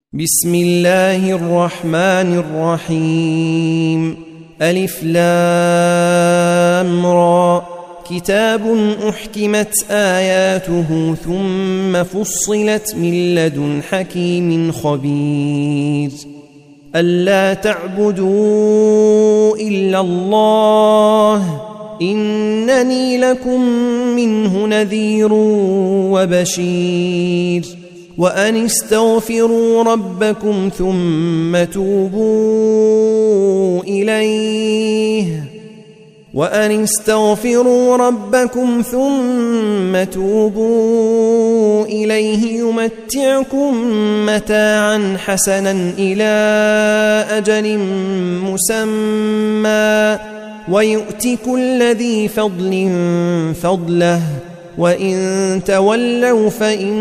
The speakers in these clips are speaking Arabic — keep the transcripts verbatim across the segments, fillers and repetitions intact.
بسم الله الرحمن الرحيم. ألف لام را. كتاب أحكمت آياته ثم فصلت من لدن حكيم خبير. ألا تعبدوا إلا الله إنني لكم منه نذير وبشير. وأن استغفروا ربكم ثم توبوا إليه وأن استغفروا ربكم ثم توبوا إليه يمتعكم متاعا حسنا إلى أجل مسمى ويؤتِ كل ذي فضل فضله وإن تولوا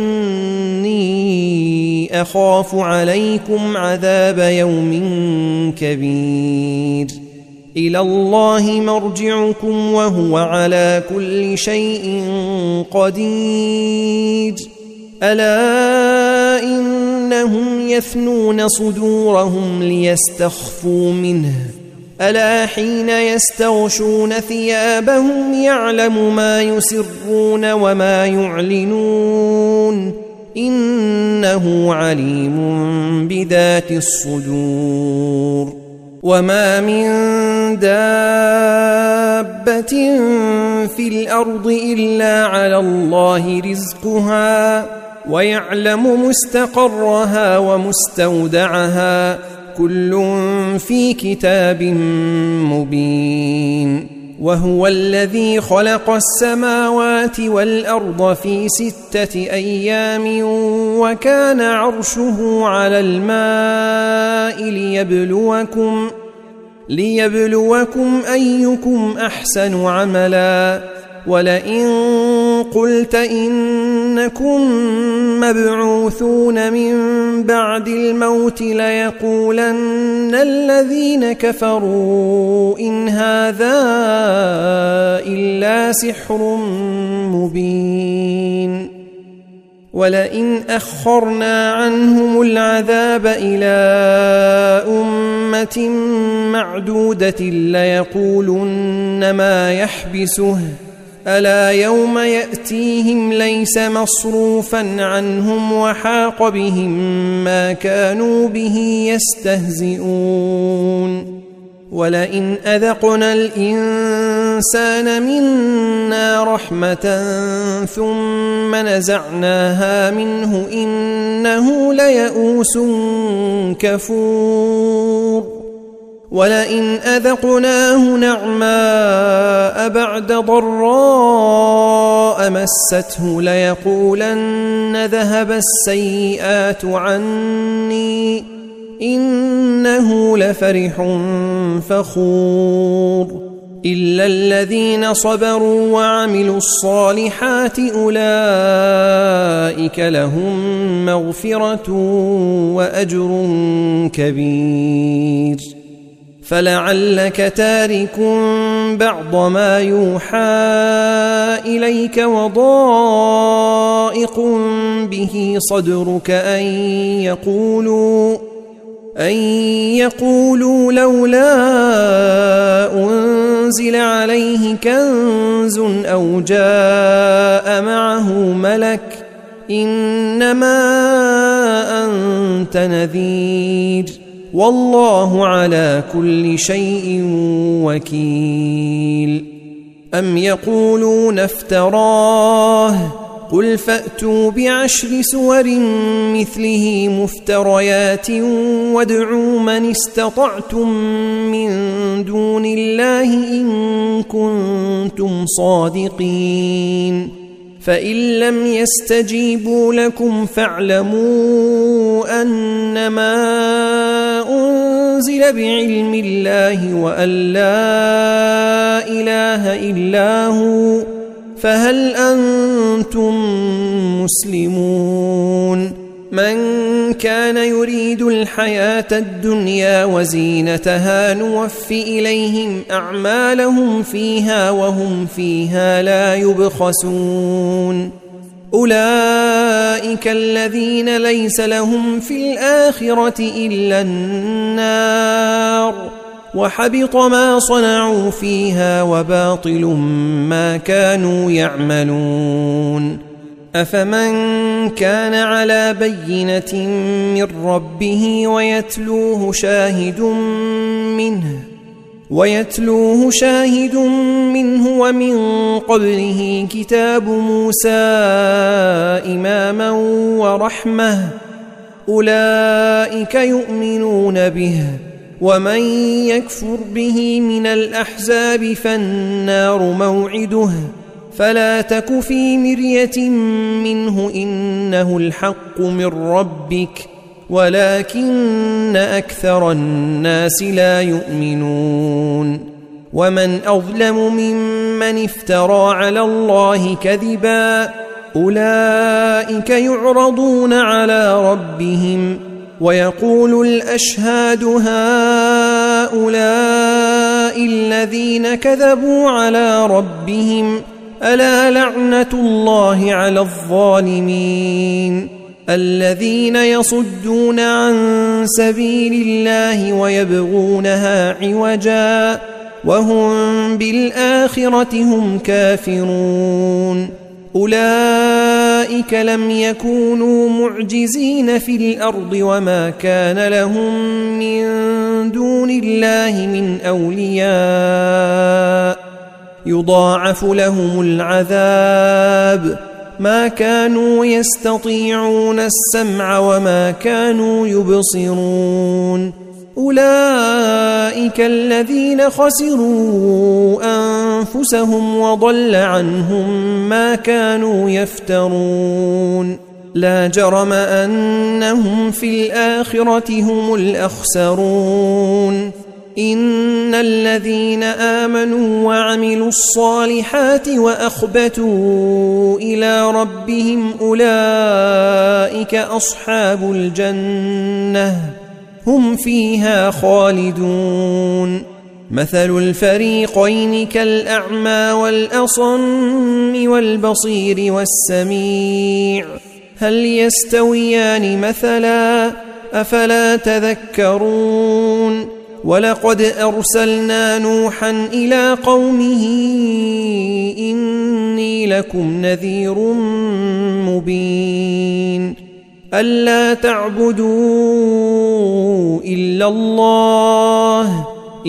فإني أخاف عليكم عذاب يوم كبير. إلى الله مرجعكم وهو على كل شيء قدير. ألا إنهم يثنون صدورهم ليستخفوا منه ألا حين يستغشون ثيابهم يعلم ما يسرون وما يعلنون إنه عليم بذات الصدور. وما من دابة في الأرض إلا على الله رزقها ويعلم مستقرها ومستودعها كل في كتاب مبين. وهو الذي خلق السماوات والأرض في ستة أيام وكان عرشه على الماء ليبلوكم ليبلوكم أيكم أحسن عملا. ولئن قلت إنكم مبعوثون من بعد الموت ليقولن الذين كفروا إن هذا إلا سحر مبين. ولئن أخرنا عنهم العذاب إلى أمة معدودة ليقولن ما يحبسه ألا يوم يأتيهم ليس مصروفا عنهم وحاق بهم ما كانوا به يستهزئون. ولئن أذقنا الإنسان منا رحمة ثم نزعناها منه إنه ليئوس كفور. ولئن أذقناه نعماء بعد ضراء مسته ليقولن ذهب السيئات عني إنه لفرح فخور. إلا الذين صبروا وعملوا الصالحات أولئك لهم مغفرة وأجر كبير. فلعلك تارك بعض ما يوحى إليك وضائق به صدرك أن يقولوا أن يقولوا لولا أنزل عليه كنز أو جاء معه ملك إنما أنت نذير والله على كل شيء وكيل. أم يقولون افتراه قل فأتوا بعشر سور مثله مفتريات وادعوا من استطعتم من دون الله إن كنتم صادقين. فإن لم يستجيبوا لكم فاعلموا أنما أنزل بعلم الله وأن لا إله إلا هو فهل أنتم مسلمون. من كان يريد الحياة الدنيا وزينتها نوف إليهم أعمالهم فيها وهم فيها لا يبخسون. أولئك الذين ليس لهم في الآخرة إلا النار وحبط ما صنعوا فيها وباطل ما كانوا يعملون. أفمن كان على بينة من ربه ويتلوه شاهد منه ويتلوه شاهد منه ومن قبله كتاب موسى إماما ورحمة أولئك يؤمنون به ومن يكفر به من الأحزاب فالنار موعده فلا تك في مرية منه إنه الحق من ربك ولكن أكثر الناس لا يؤمنون. ومن أظلم ممن افترى على الله كذبا أولئك يعرضون على ربهم ويقول الأشهاد هؤلاء الذين كذبوا على ربهم ألا لعنة الله على الظالمين الذين يصدون عن سبيل الله ويبغونها عوجا وهم بالآخرة هم كافرون. أولئك لم يكونوا معجزين في الأرض وما كان لهم من دون الله من أولياء يضاعف لهم العذاب ما كانوا يستطيعون السمع وما كانوا يبصرون. أولئك الذين خسروا أنفسهم وضل عنهم ما كانوا يفترون. لا جرم أنهم في الآخرة هم الأخسرون. إن الذين آمنوا وعملوا الصالحات وأخبتوا إلى ربهم أولئك أصحاب الجنة هم فيها خالدون. مثل الفريقين كالأعمى والأصم والبصير والسميع هل يستويان مثلا أفلا تذكرون. ولقد أرسلنا نوحا إلى قومه إني لكم نذير مبين ألا تعبدوا إلا الله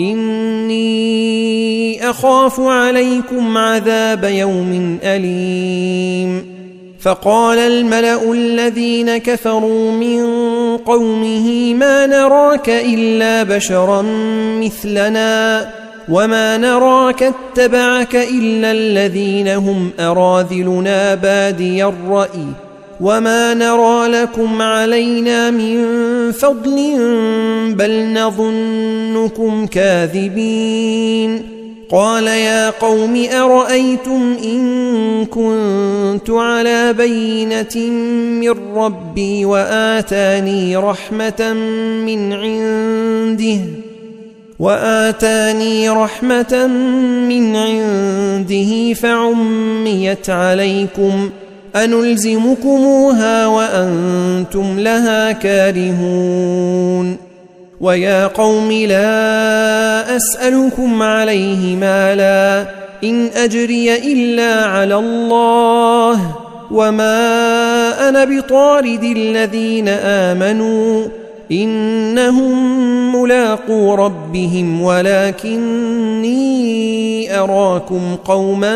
إني أخاف عليكم عذاب يوم أليم. فقال الملأ الذين كفروا من قومه ما نراك إلا بشرا مثلنا وما نراك اتبعك إلا الذين هم أراذلنا بادي الرأي وما نرى لكم علينا من فضل بل نظنكم كاذبين. قال يا قوم أرأيتم إن كنت على بينة من ربي وآتاني رحمة من عنده وآتاني رحمة من عنده فعميت عليكم أنلزمكموها وأنتم لها كارهون. ويا قوم لا أسألكم عليه مالا إن أجري إلا على الله وما أنا بطارد الذين آمنوا إنهم ملاقو ربهم ولكني أراكم قوما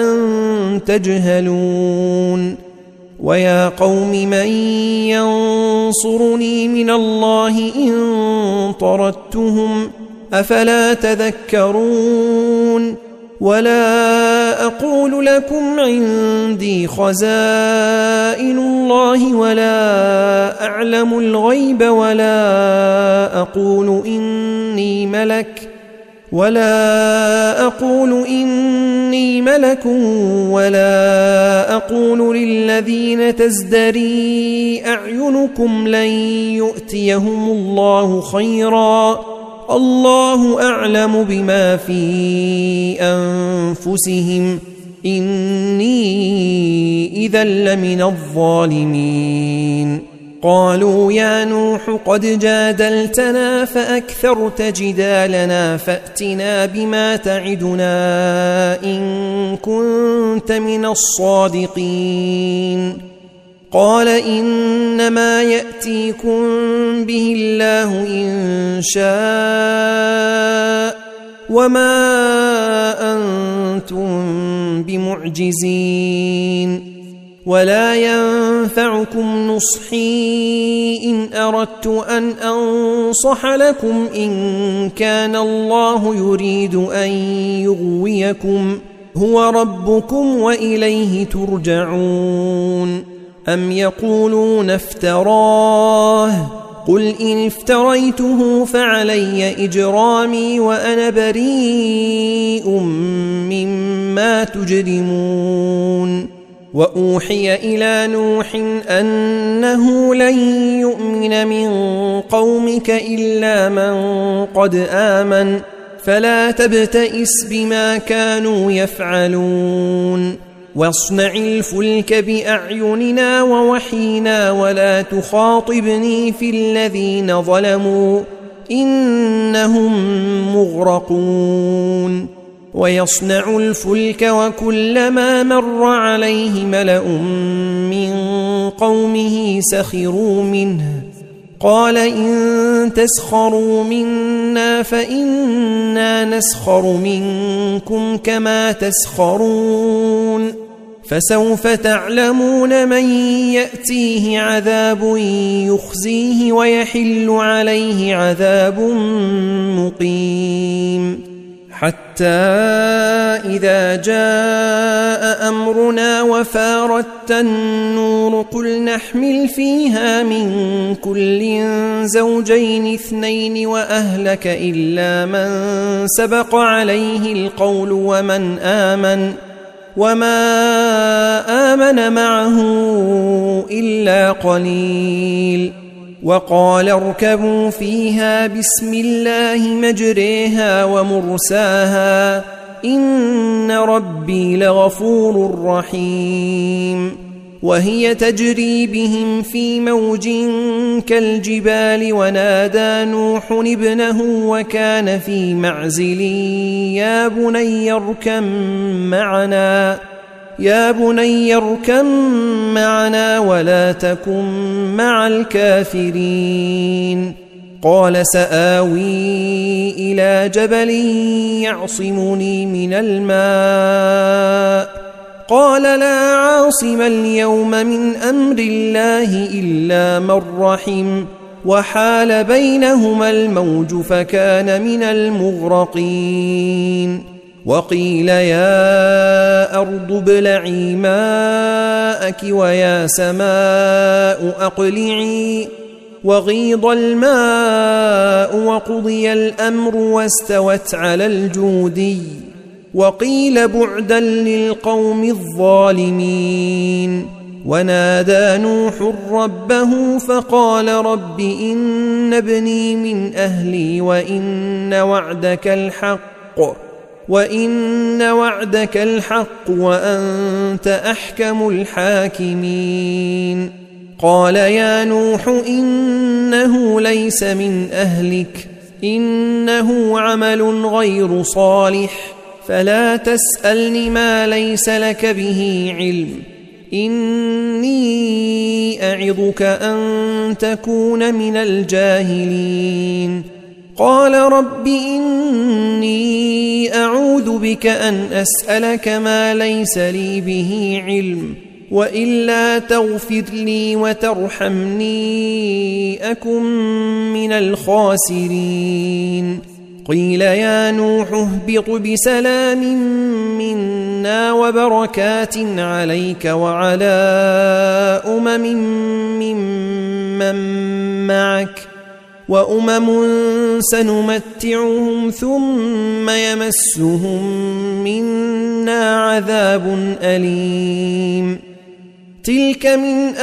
تجهلون. ويا قوم من ينصرني من الله إن طردتهم أفلا تذكرون. ولا أقول لكم عندي خزائن الله ولا أعلم الغيب ولا أقول إني ملك ولا أقول إني ملك ولا أقول للذين تزدري أعينكم لن يؤتيهم الله خيرا الله أعلم بما في أنفسهم إني إذا لمن الظالمين قالوا يا نوح قد جادلتنا فأكثرت جدالنا فأتنا بما تعدنا إن كنت من الصادقين قال إنما يأتيكم به الله إن شاء وما أنتم بمعجزين ولا ينفعكم نصحي إن أردت أن أنصح لكم إن كان الله يريد أن يغويكم هو ربكم وإليه ترجعون أم يقولون افتراه قل إن افتريته فعلي إجرامي وأنا بريء مما تجرمون وأوحي إلى نوح أنه لن يؤمن من قومك إلا من قد آمن فلا تبتئس بما كانوا يفعلون واصنع الفلك بأعيننا ووحينا ولا تخاطبني في الذين ظلموا إنهم مغرقون ويصنع الفلك وكلما مر عليه ملأ من قومه سخروا منه قال إن تسخروا منا فإنا نسخر منكم كما تسخرون فسوف تعلمون من يأتيه عذاب يخزيه ويحل عليه عذاب مقيم حتى إذا جاء أمرنا وفارت النور قل نحمل فيها من كل زوجين اثنين وأهلك إلا من سبق عليه القول ومن آمن وما آمن معه إلا قليل وقال اركبوا فيها بسم الله مجريها ومرساها إن ربي لغفور رحيم وهي تجري بهم في موج كالجبال ونادى نوح ابنه وكان في معزل يا بني اركب معنا يا بني اركب معنا ولا تكن مع الكافرين قال سآوي إلى جبل يعصمني من الماء قال لا عاصم اليوم من أمر الله إلا من رحم وحال بينهما الموج فكان من المغرقين وقيل يا أرض ابلعي ماءك ويا سماء أقلعي وغيض الماء وقضي الأمر واستوت على الجودي وقيل بعدا للقوم الظالمين ونادى نوح ربه فقال رب إن ابني من أهلي وإن وعدك الحق وإن وعدك الحق وأنت أحكم الحاكمين قال يا نوح إنه ليس من أهلك إنه عمل غير صالح فلا تسألني ما ليس لك به علم إني أعظك أن تكون من الجاهلين قال رب إني أعوذ بك أن أسألك ما ليس لي به علم وإلا تغفر لي وترحمني أكن من الخاسرين قيل يا نوح اهبط بسلام منا وبركات عليك وعلى أمم ممن معك وأمم سنمتعهم ثم يمسهم منا عذاب أليم تلك من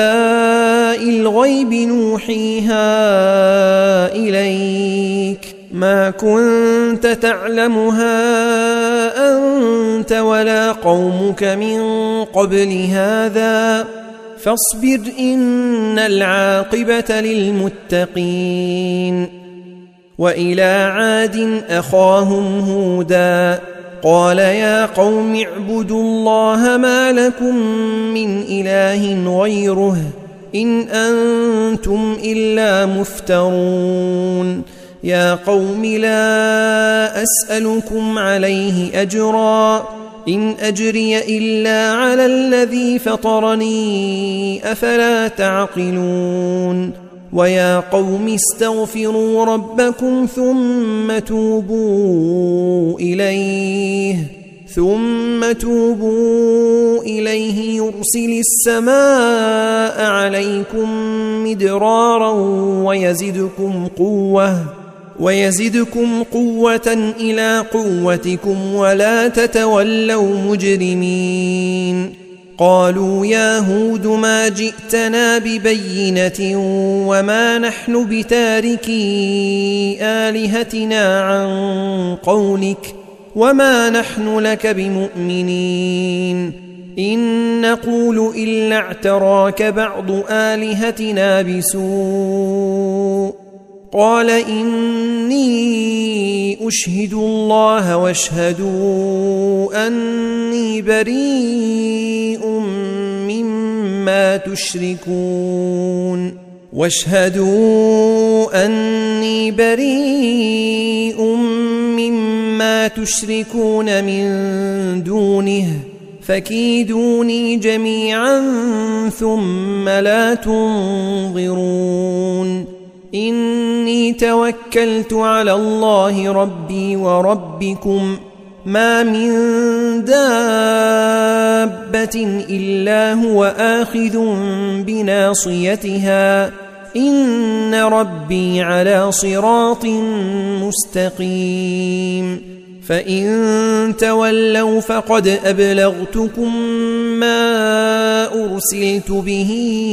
أنباء الغيب نوحيها إليك ما كنت تعلمها أنت ولا قومك من قبل هذا فاصبر إن العاقبة للمتقين. وإلى عاد أخاهم هودا قال يا قوم اعبدوا الله ما لكم من إله غيره إن أنتم إلا مفترون. يا قوم لا أسألكم عليه أجرا إن أجري إلا على الذي فطرني أفلا تعقلون. ويا قوم استغفروا ربكم ثم توبوا إليه ثم توبوا إليه يرسل السماء عليكم مدرارا ويزدكم قوة ويزدكم قوة إلى قوتكم ولا تتولوا مجرمين. قالوا يا هود ما جئتنا ببينة وما نحن بتاركي آلهتنا عن قولك وما نحن لك بمؤمنين إن نقول إلا اعتراك بعض آلهتنا بسوء. قال إني أشهد الله واشهدوا أني بريء مما تشركون واشهدوا أني بريء مما تشركون من دونه فكيدوني جميعا ثم لا تنظرون. إني توكلت على الله ربي وربكم ما من دابة إلا هو آخذ بناصيتها إن ربي على صراط مستقيم. فإن تولوا فقد أبلغتكم ما أرسلت به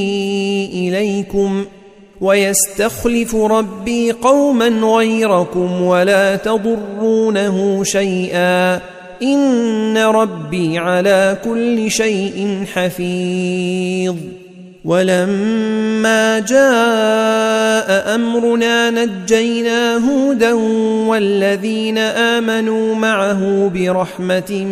إليكم ويستخلف ربي قوما غيركم ولا تضرونه شيئا إن ربي على كل شيء حفيظ. ولما جاء أمرنا نجينا هودا والذين آمنوا معه برحمة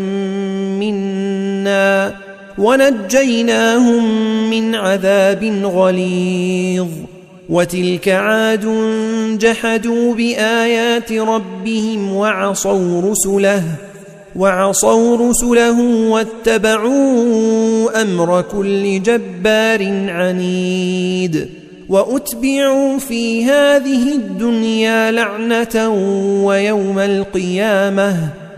منا ونجيناهم من عذاب غليظ. وتلك عاد جحدوا بآيات ربهم وعصوا رسله وعصوا رسله واتبعوا أمر كل جبار عنيد. وأتبعوا في هذه الدنيا لعنة ويوم القيامة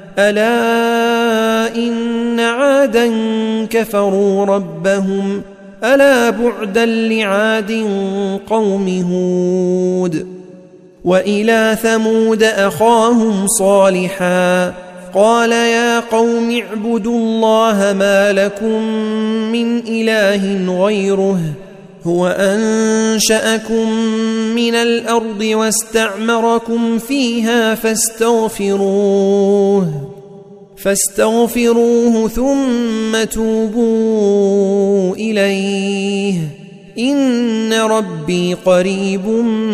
ألا إن عادا كفروا ربهم ألا بعدا لعاد قوم هود. وإلى ثمود أخاهم صالحا قال يا قوم اعبدوا الله ما لكم من إله غيره هو أنشأكم من الأرض واستعمركم فيها فاستغفروه فاستغفروه ثم توبوا إليه إن ربي قريب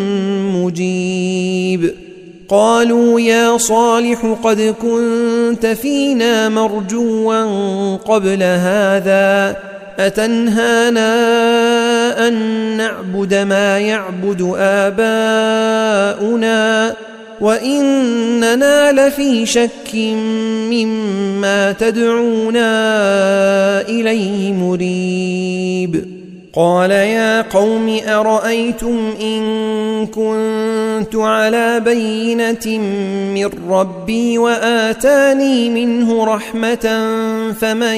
مجيب. قالوا يا صالح قد كنت فينا مرجوا قبل هذا أتنهانا أن نعبد ما يعبد آباؤنا وإننا لفي شك مما تدعونا إليه مريب. قال يا قوم أرأيتم إن كنت على بينة من ربي وآتاني منه رحمة فمن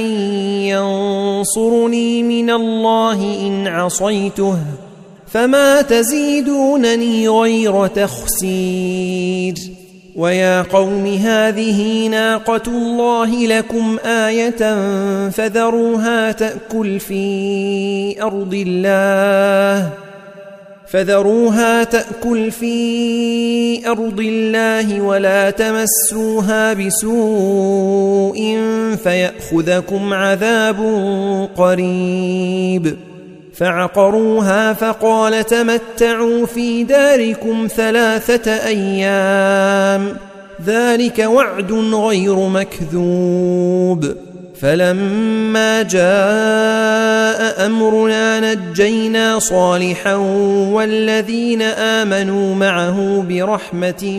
ينصرني من الله إن عصيته فما تزيدونني غير تخسير. ويا قوم هذه ناقة الله لكم آية فذروها تأكل في أرض الله فذروها تأكل في أرض الله ولا تمسوها بسوء فيأخذكم عذاب قريب. فعقروها فقال تمتعوا في داركم ثلاثة أيام ذلك وعد غير مكذوب. فلما جاء أمرنا نجينا صالحا والذين آمنوا معه برحمة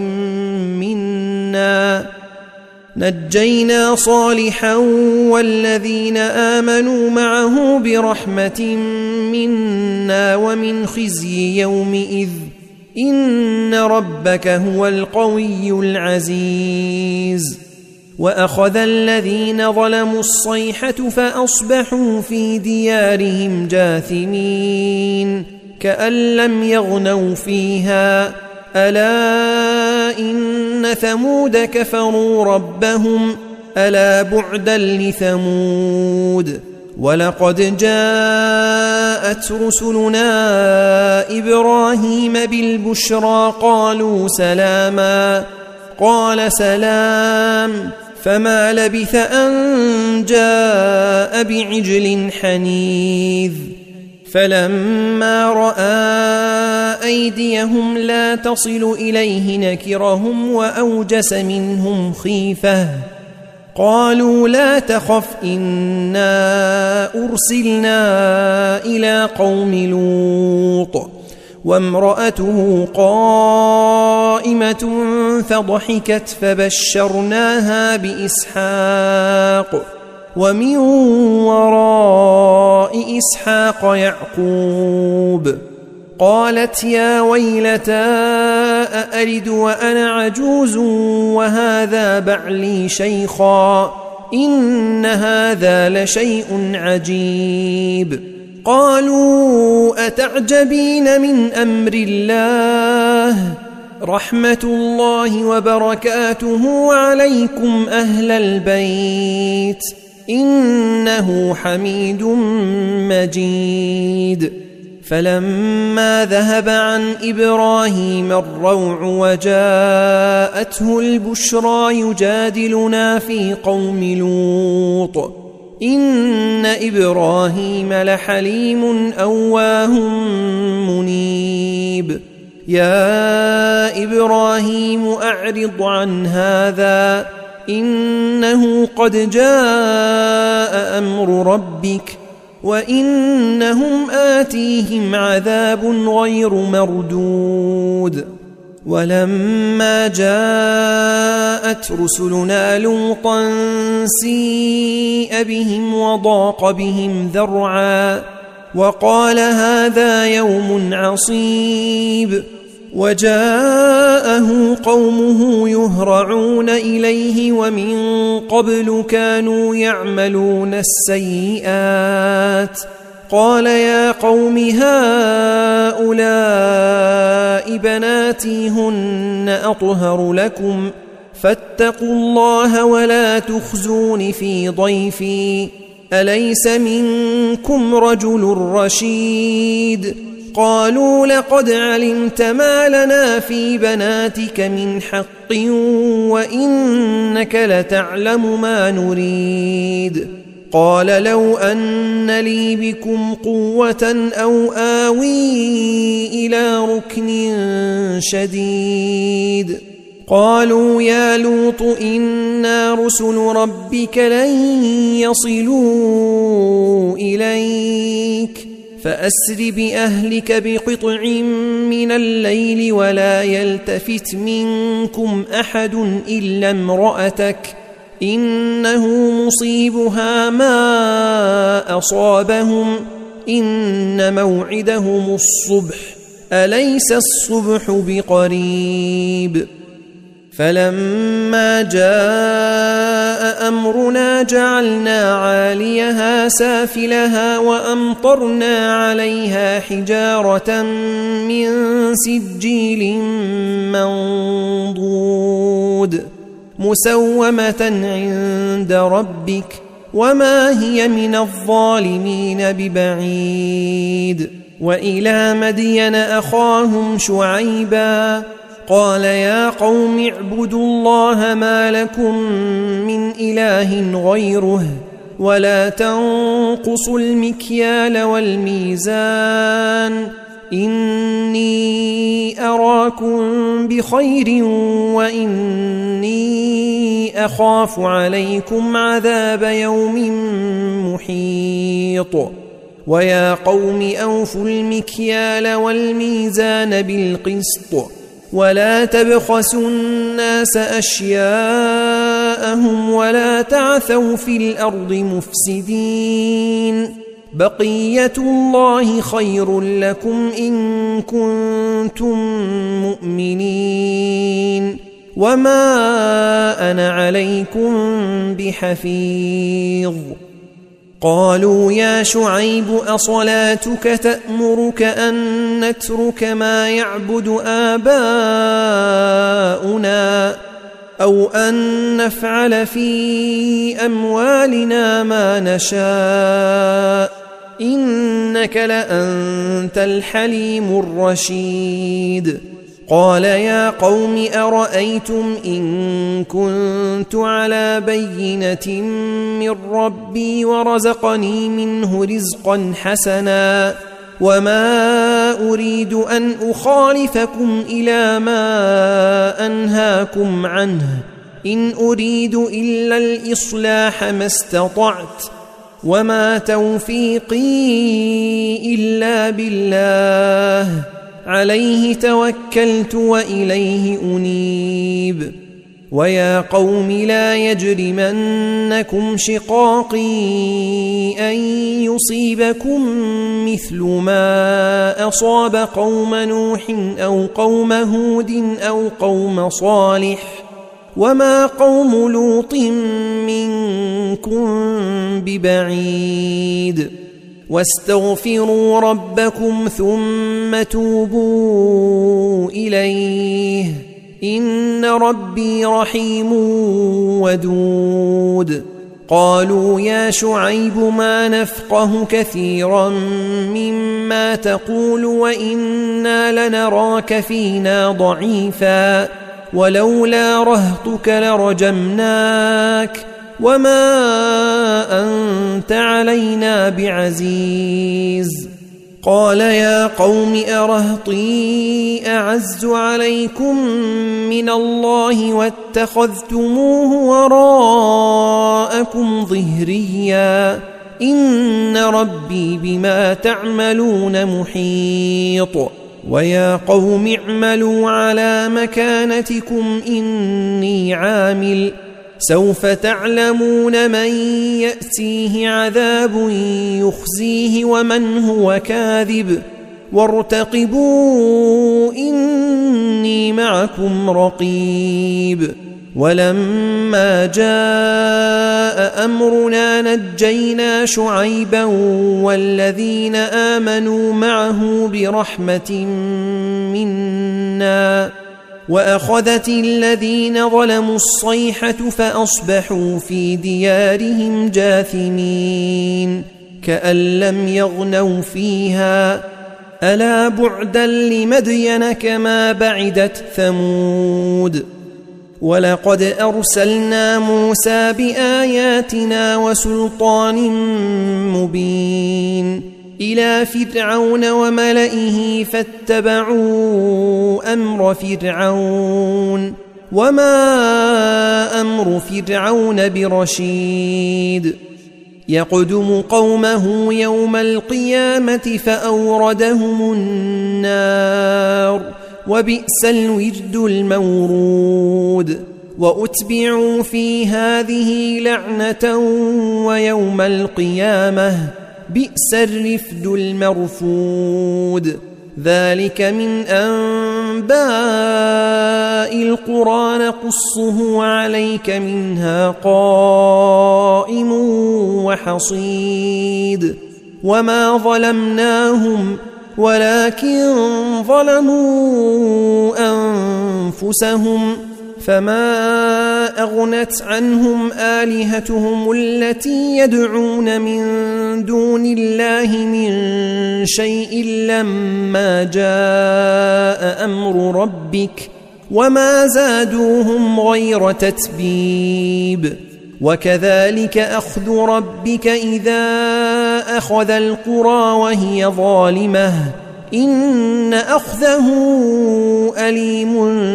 منا نجينا صالحا والذين آمنوا معه برحمة منا ومن خزي يومئذ إن ربك هو القوي العزيز. وأخذ الذين ظلموا الصيحة فأصبحوا في ديارهم جاثمين كأن لم يغنوا فيها ألا إن ثمود كفروا ربهم ألا بعدا لثمود. ولقد جاءت رسلنا إبراهيم بالبشرى قالوا سلاما قال سلام فما لبث أن جاء بعجل حنيذ. فلما رأى أيديهم لا تصل إليه نكرهم وأوجس منهم خيفة قالوا لا تخف إنا أرسلنا إلى قوم لوط وامرأته قائمة فضحكت فبشرناها بإسحاق ومن وراء إسحاق يعقوب. قالت يا ويلتى أألد وأنا عجوز وهذا بعلي شيخا إن هذا لشيء عجيب. قالوا أتعجبين من أمر الله رحمة الله وبركاته عليكم أهل البيت إنه حميد مجيد. فلما ذهب عن إبراهيم الروع وجاءته البشرى يجادلنا في قوم لوط إن إبراهيم لحليم أواه منيب. يا إبراهيم أعرض عن هذا إنه قد جاء أمر ربك وإنهم آتيهم عذاب غير مردود. ولما جاءت رسلنا لوطا سيء بهم وضاق بهم ذرعا وقال هذا يوم عصيب. وجاءه قومه يهرعون إليه ومن قبل كانوا يعملون السيئات قال يا قوم هؤلاء بناتي هن أطهر لكم فاتقوا الله ولا تخزون في ضيفي أليس منكم رجل رشيد. قالوا لقد علمت ما لنا في بناتك من حق وإنك لتعلم ما نريد. قال لو أن لي بكم قوة أو آوي إلى ركن شديد. قالوا يا لوط إنا رسل ربك لن يصلوا إليك فأسر بأهلك بقطع من الليل ولا يلتفت منكم أحد إلا امرأتك إنه مصيبها ما أصابهم إن موعدهم الصبح أليس الصبح بقريب. فلما جاء أمرنا جعلنا عاليها سافلها وأمطرنا عليها حجارة من سجيل منضود مسومة عند ربك وما هي من الظالمين ببعيد. وإلى مدين أخاهم شعيبا قال يا قوم اعبدوا الله ما لكم من إله غيره ولا تنقصوا المكيال والميزان إني أراكم بخير وإني أخاف عليكم عذاب يوم محيط ويا قوم أوفوا المكيال والميزان بالقسط ولا تبخسوا الناس أشياءهم ولا تعثوا في الأرض مفسدين بقية الله خير لكم إن كنتم مؤمنين وما أنا عليكم بحفيظ قالوا يا شعيب أصلاتك تأمرك أن نترك ما يعبد آباؤنا أو أن نفعل في أموالنا ما نشاء إنك لأنت الحليم الرشيد قال يا قوم أرأيتم إن كنت على بينة من ربي ورزقني منه رزقا حسنا وما أريد أن أخالفكم إلى ما أنهاكم عنه إن أريد إلا الإصلاح ما استطعت وما توفيقي إلا بالله عليه توكلت وإليه أنيب ويا قوم لا يجرمنكم شقاقي أن يصيبكم مثل ما أصاب قوم نوح أو قوم هود أو قوم صالح وما قوم لوط منكم ببعيد واستغفروا ربكم ثم توبوا إليه إن ربي رحيم ودود قالوا يا شعيب ما نفقه كثيرا مما تقول وإنا لنراك فينا ضعيفا ولولا رهطك لرجمناك وما أنت علينا بعزيز قال يا قوم أرهطي أعز عليكم من الله واتخذتموه وراءكم ظهريا إن ربي بما تعملون محيط ويا قوم اعملوا على مكانتكم إني عامل سوف تعلمون من يأتيه عذاب يخزيه ومن هو كاذب وارتقبوا إني معكم رقيب ولما جاء أمرنا نجينا شعيبا والذين آمنوا معه برحمة منا وأخذت الذين ظلموا الصيحة فأصبحوا في ديارهم جاثمين كأن لم يغنوا فيها ألا بعدا لمدين كما بعدت ثمود ولقد أرسلنا موسى بآياتنا وسلطان مبين إلى فرعون وملئه فاتبعوا أمر فرعون وما أمر فرعون برشيد يقدم قومه يوم القيامة فأوردهم النار وبئس الورد المورود وأتبعوا في هذه لعنة ويوم القيامة بئس الرفد المرفود ذلك من أنباء القرى نقصه عليك منها قائم وحصيد وما ظلمناهم ولكن ظلموا أنفسهم فما أغنت عنهم آلهتهم التي يدعون من دون الله من شيء لما جاء أمر ربك وما زادوهم غير تتبيب وكذلك أخذ ربك إذا أخذ القرى وهي ظالمة إن أخذه أليم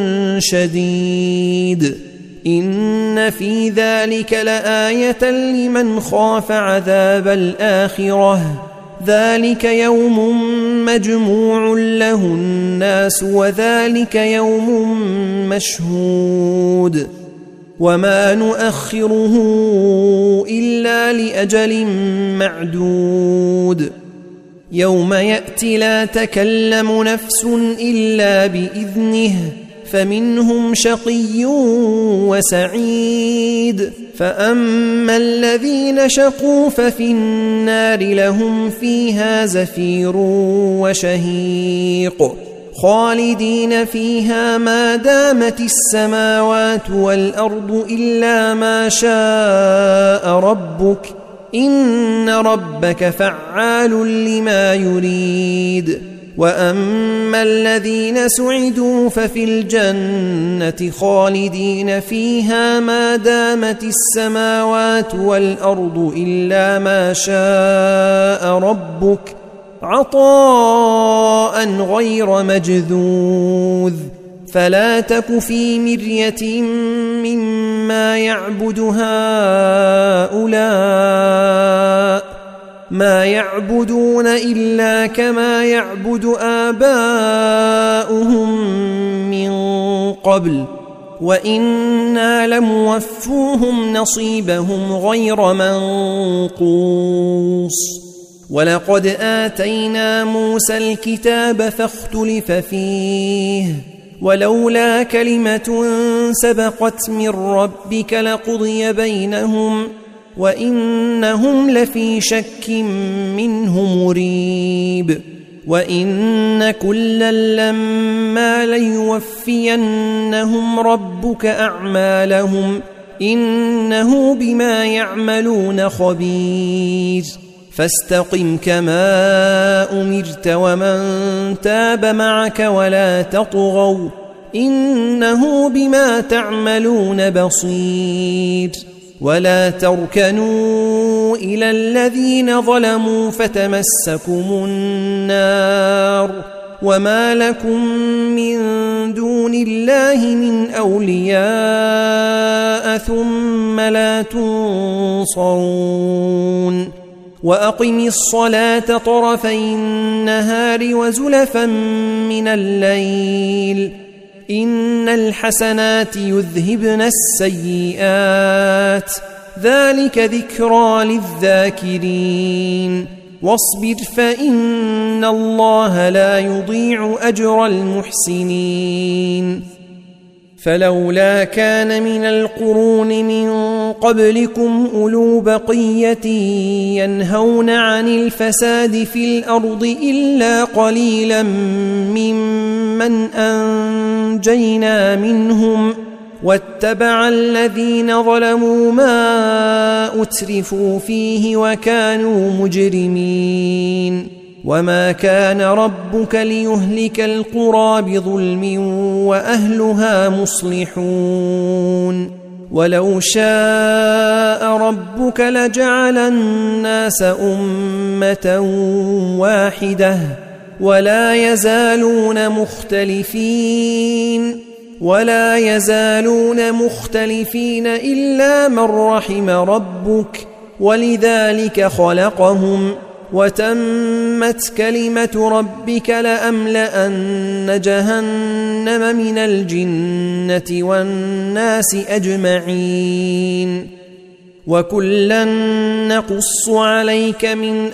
شديد إن في ذلك لآية لمن خاف عذاب الآخرة ذلك يوم مجموع له الناس وذلك يوم مشهود وما نؤخره إلا لأجل معدود يوم يأتي لا تكلم نفس إلا بإذنه فمنهم شقي وسعيد فأما الذين شقوا ففي النار لهم فيها زفير وشهيق خالدين فيها ما دامت السماوات والأرض إلا ما شاء ربك إن ربك فعال لما يريد وأما الذين سعدوا ففي الجنة خالدين فيها ما دامت السماوات والأرض إلا ما شاء ربك عطاء غير مجذوذ فلا تك في مرية مما يعبد هؤلاء ما يعبدون إلا كما يعبد آباؤهم من قبل وإنا لموفوهم نصيبهم غير منقوص ولقد آتينا موسى الكتاب فاختلف فيه ولولا كلمة سبقت من ربك لقضي بينهم وإنهم لفي شك منه مريب وإن كلا لما ليوفينهم ربك أعمالهم إنه بما يعملون خبير فاستقم كما أمرت ومن تاب معك ولا تطغوا إنه بما تعملون بصير ولا تركنوا إلى الذين ظلموا فتمسكم النار وما لكم من دون الله من أولياء ثم لا تنصرون وأقم الصلاة طرفي النهار وزلفا من الليل إن الحسنات يذهبن السيئات ذلك ذكرى للذاكرين واصبر فإن الله لا يضيع أجر المحسنين فلولا كان من القرون من قبلكم أولو بقية ينهون عن الفساد في الأرض إلا قليلا ممن أنجينا منهم واتبع الذين ظلموا ما أترفوا فيه وكانوا مجرمين وما كان ربك ليهلك القرى بظلم وأهلها مصلحون ولو شاء ربك لجعل الناس أمة واحدة ولا يزالون مختلفين ولا يزالون مختلفين إلا من رحم ربك ولذلك خلقهم وتمت كلمة ربك لأملأن جهنم من الجنة والناس أجمعين وكلا نقص عليك من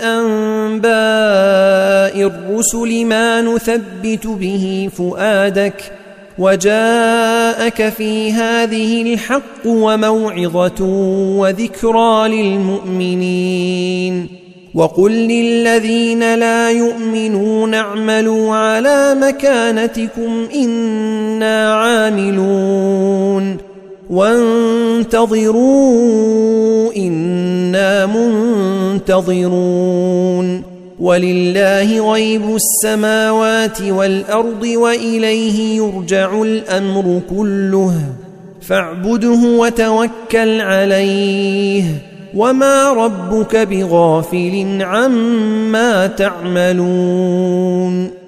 أنباء الرسل ما نثبت به فؤادك وجاءك في هذه الحق وموعظة وذكرى للمؤمنين وقل للذين لا يؤمنون اعملوا على مكانتكم إنا عاملون وانتظروا إنا منتظرون ولله غيب السماوات والأرض وإليه يرجع الأمر كله فاعبده وتوكل عليه وما ربك بغافل عما تعملون